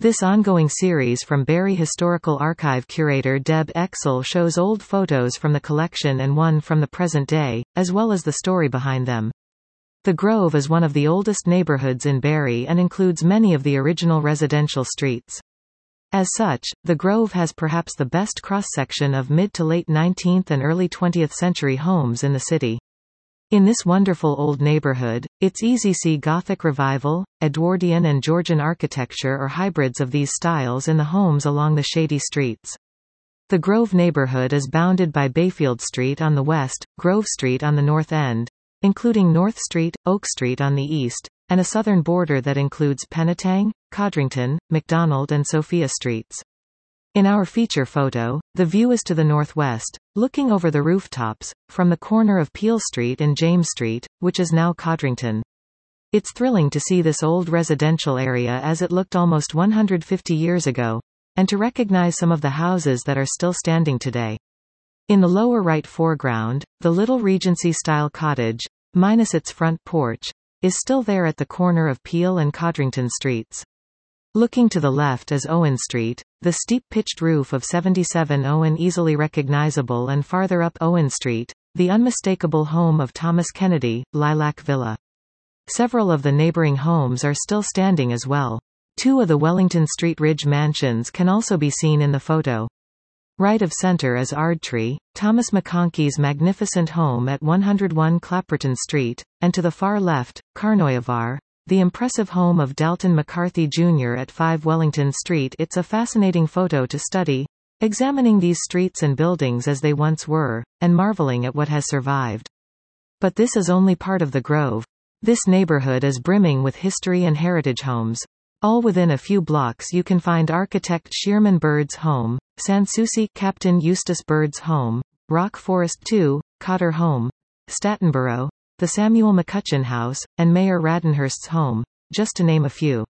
This ongoing series from Barrie Historical Archive curator Deb Exel shows old photos from the collection and one from the present day, as well as the story behind them. The Grove is one of the oldest neighborhoods in Barrie and includes many of the original residential streets. As such, the Grove has perhaps the best cross-section of mid to late 19th and early 20th century homes in the city. In this wonderful old neighborhood, it's easy to see Gothic Revival, Edwardian and Georgian architecture or hybrids of these styles in the homes along the shady streets. The Grove neighborhood is bounded by Bayfield Street on the west, Grove Street on the north end, including North Street, Oak Street on the east, and a southern border that includes Penetang, Codrington, McDonald and Sophia Streets. In our feature photo, the view is to the northwest, looking over the rooftops, from the corner of Peel Street and James Street, which is now Codrington. It's thrilling to see this old residential area as it looked almost 150 years ago, and to recognize some of the houses that are still standing today. In the lower right foreground, the little Regency-style cottage, minus its front porch, is still there at the corner of Peel and Codrington Streets. Looking to the left is Owen Street, the steep pitched roof of 77 Owen easily recognizable, and farther up Owen Street, the unmistakable home of Thomas Kennedy, Lilac Villa. Several of the neighboring homes are still standing as well. Two of the Wellington Street Ridge mansions can also be seen in the photo. Right of center is Ardtree, Thomas McConkey's magnificent home at 101 Clapperton Street, and to the far left, Carnoyavar, the impressive home of Dalton McCarthy Jr. at 5 Wellington Street. It's a fascinating photo to study, examining these streets and buildings as they once were, and marveling at what has survived. But this is only part of the Grove. This neighborhood is brimming with history and heritage homes. All within a few blocks you can find architect Shearman Bird's home, Sanssouci Captain Eustace Bird's home, Rock Forest 2, Cotter home, Statenborough, the Samuel McCutcheon House, and Mayor Radenhurst's home, just to name a few.